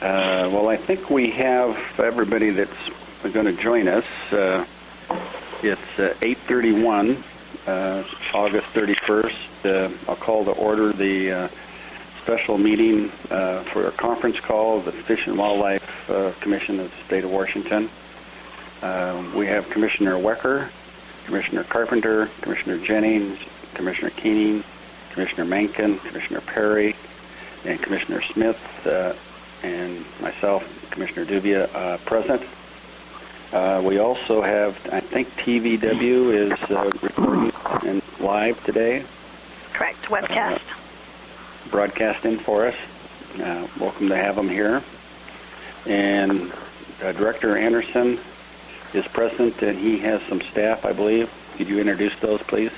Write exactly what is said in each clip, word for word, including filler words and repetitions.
Uh, well, I think we have everybody that's going to join us. Uh, it's uh, eight thirty-one, uh, August thirty-first. Uh, I'll call to order the uh, special meeting uh, for a conference call of the Fish and Wildlife uh, Commission of the State of Washington. Uh, we have Commissioner Wecker, Commissioner Carpenter, Commissioner Jennings, Commissioner Keening, Commissioner Mencken, Commissioner Perry, and Commissioner Smith, uh, and myself, Commissioner Dubia, uh, present. Uh, we also have, I think T V W is uh, recording and live today. Correct, webcast. Uh, broadcasting for us. Uh, welcome to have them here. And uh, Director Anderson is present, and he has some staff, I believe. Could you introduce those, please?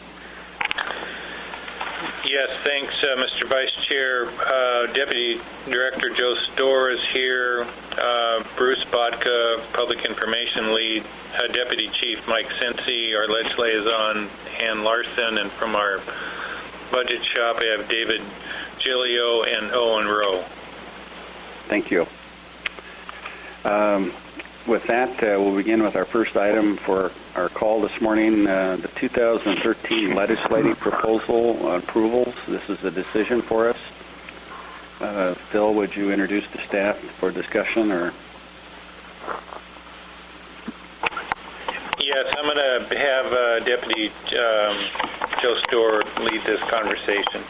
Yes, thanks, uh, Mister Vice Chair. Uh, Deputy Director Joe Storr is here. Uh, Bruce Bodka, Public Information Lead. Uh, Deputy Chief Mike Cincy, our Ledge Liaison, Ann Larson, and from our budget shop, I have David Gilio and Owen Rowe. Thank you. Um, with that, uh, we'll begin with our first item for our call this morning, uh, the two thousand thirteen legislative proposal on approvals. This is a decision for us. Uh, Phil, would you introduce the staff for discussion? Or Yes, I'm going to have uh, Deputy um, Joe Storr lead this conversation.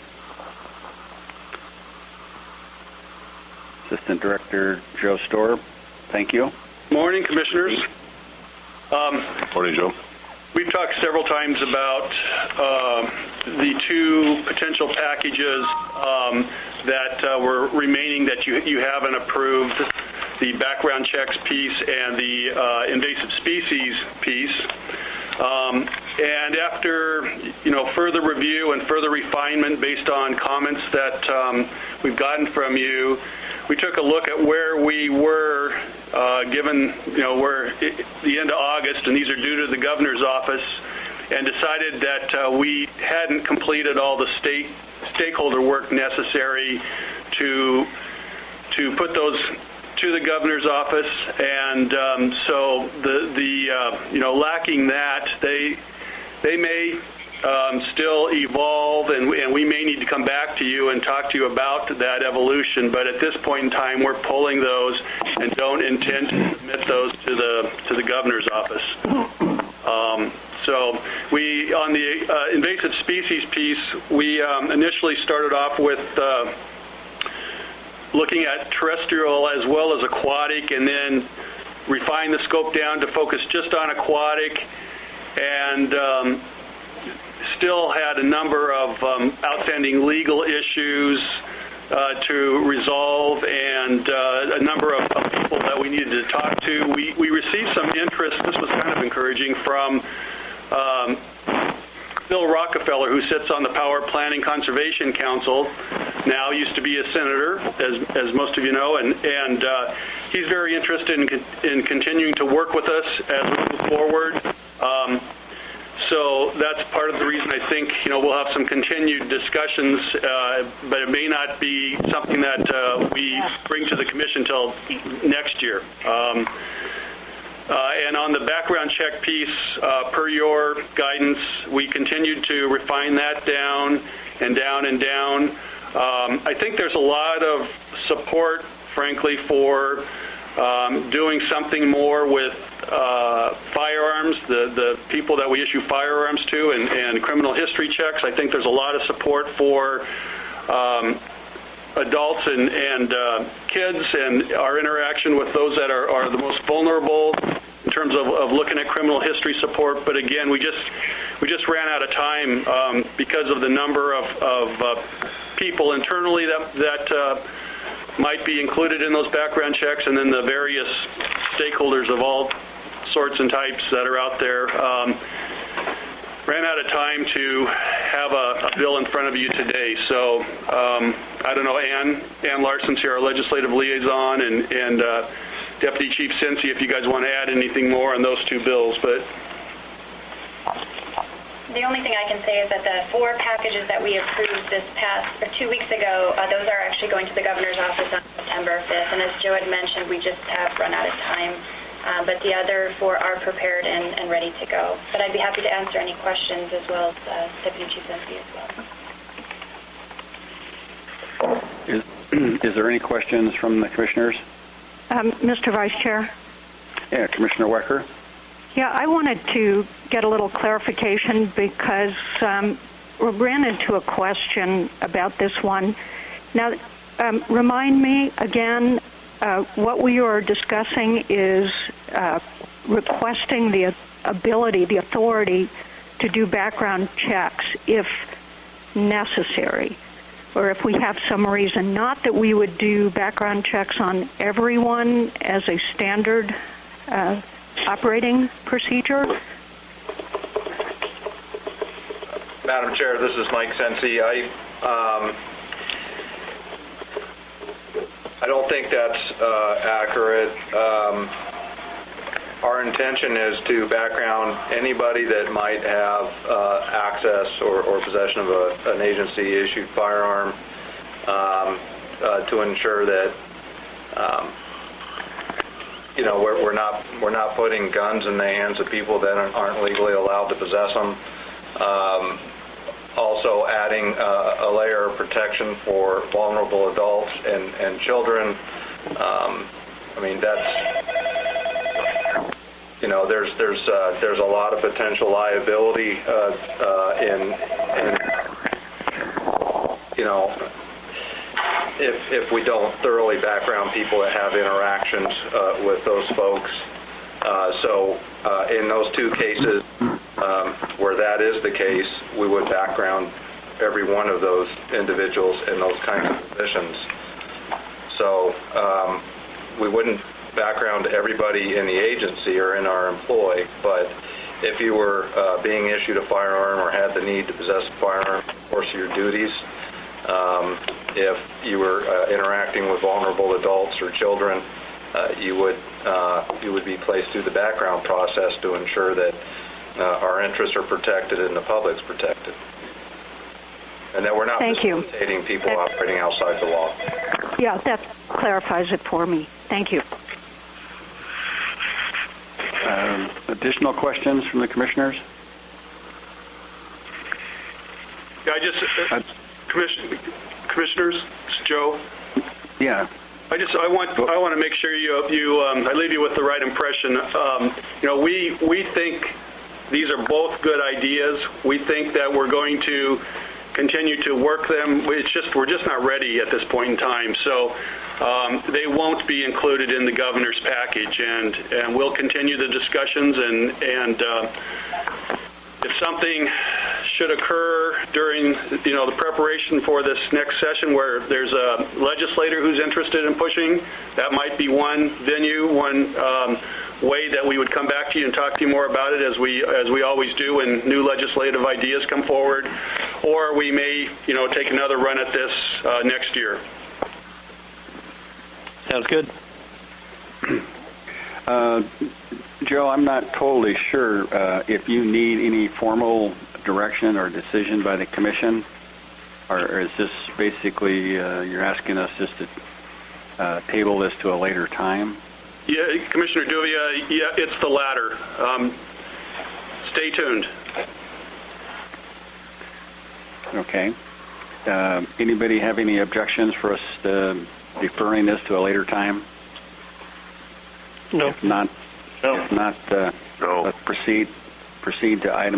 Assistant Director Joe Storr, thank you. Morning, Commissioners. Um, Morning, Joe. We've talked several times about uh, the two potential packages um, that uh, were remaining that you you haven't approved, the background checks piece and the uh, invasive species piece. Um, and after you know further review and further refinement based on comments that um, we've gotten from you, we took a look at where we were uh, given, you know, we're at the end of August, and these are due to the governor's office, and decided that uh, we hadn't completed all the state stakeholder work necessary to to put those to the governor's office, and um, so the the uh, you know lacking that, they they may Um, still evolve, and, and we may need to come back to you and talk to you about that evolution. But at this point in time, we're pulling those and don't intend to submit those to the to the governor's office. Um, so we, on the uh, invasive species piece, we um, initially started off with uh, looking at terrestrial as well as aquatic, and then refined the scope down to focus just on aquatic, and um, still had a number of um, outstanding legal issues uh, to resolve, and uh, a number of, of people that we needed to talk to. We, we received some interest. This was kind of encouraging from um, Bill Rockefeller, who sits on the Power Planning Conservation Council, now used to be a senator, as, as most of you know, and, and uh, he's very interested in, in continuing to work with us as we move forward. Um, So that's part of the reason I think, you know, we'll have some continued discussions, uh, but it may not be something that uh, we bring to the commission until next year. Um, uh, and on the background check piece, uh, per your guidance, we continued to refine that down and down and down. Um, I think there's a lot of support, frankly, for um, doing something more with Uh, firearms, the, the people that we issue firearms to, and, and criminal history checks. I think there's a lot of support for um, adults and, and uh, kids, and our interaction with those that are, are the most vulnerable in terms of, of looking at criminal history support. But again, we just we just ran out of time um, because of the number of, of uh, people internally that that uh, might be included in those background checks, and then the various stakeholders of all sorts and types that are out there. Um, ran out of time to have a, a bill in front of you today. So um, I don't know, Ann, Ann Larson's here, our legislative liaison, and, and uh, Deputy Chief Cincy, if you guys want to add anything more on those two bills. But the only thing I can say is that the four packages that we approved this past, or two weeks ago, uh, those are actually going to the governor's office on September fifth. And as Joe had mentioned, we just have run out of time. Uh, but the other four are prepared and, and ready to go. But I'd be happy to answer any questions as well as uh, Deputy Chief Lindsay as well. Is, is there any questions from the commissioners? Um, Mister Vice Chair? Yeah, Commissioner Wecker. Yeah, I wanted to get a little clarification because um, we ran into a question about this one. Now, um, remind me again, uh, what we are discussing is uh, requesting the ability, the authority to do background checks if necessary, or if we have some reason. Not that we would do background checks on everyone as a standard uh, operating procedure. Madam Chair, this is Mike Sensi. I um, I don't think that's uh, accurate. Um, our intention is to background anybody that might have uh, access or, or possession of a, an agency-issued firearm um, uh, to ensure that um, you know we're, we're not we're not putting guns in the hands of people that aren't legally allowed to possess them. Um, also adding uh, a layer of protection for vulnerable adults and, and children. Um, I mean, that's, you know, there's there's uh, there's a lot of potential liability uh, uh, in, in, you know, if if we don't thoroughly background people that have interactions uh, with those folks. Uh, so uh, in those two cases, um, where that is the case, we would background every one of those individuals in those kinds of positions. So um, we wouldn't background everybody in the agency or in our employ, but if you were uh, being issued a firearm or had the need to possess a firearm in the course of your duties, um, if you were uh, interacting with vulnerable adults or children, uh, you would uh, you would be placed through the background process to ensure that uh, our interests are protected and the public's protected, and that we're not Thank you. facilitating people That, operating outside the law. Yeah, that clarifies it for me. Thank you. Um, additional questions from the commissioners? Yeah, I just, uh, commission, commissioners, it's Joe. Yeah. I just I want I want to make sure you you um, I leave you with the right impression. Um, you know, we we think these are both good ideas. We think that we're going to continue to work them. It's just we're just not ready at this point in time. So um, they won't be included in the governor's package, and and we'll continue the discussions. And and uh, if something should occur during, you know, the preparation for this next session where there's a legislator who's interested in pushing, that might be one venue, one um, way that we would come back to you and talk to you more about it, as we as we always do when new legislative ideas come forward, or we may, you know, take another run at this uh, next year. Sounds good. Uh, Joe, I'm not totally sure uh, if you need any formal direction or decision by the commission, or is this basically uh, you're asking us just to uh, table this to a later time? Yeah, Commissioner Duvia, yeah, it's the latter. Um, stay tuned. Okay. Uh, anybody have any objections for us uh, deferring this to a later time? No. If not, no. if not, uh, no. let's proceed proceed to item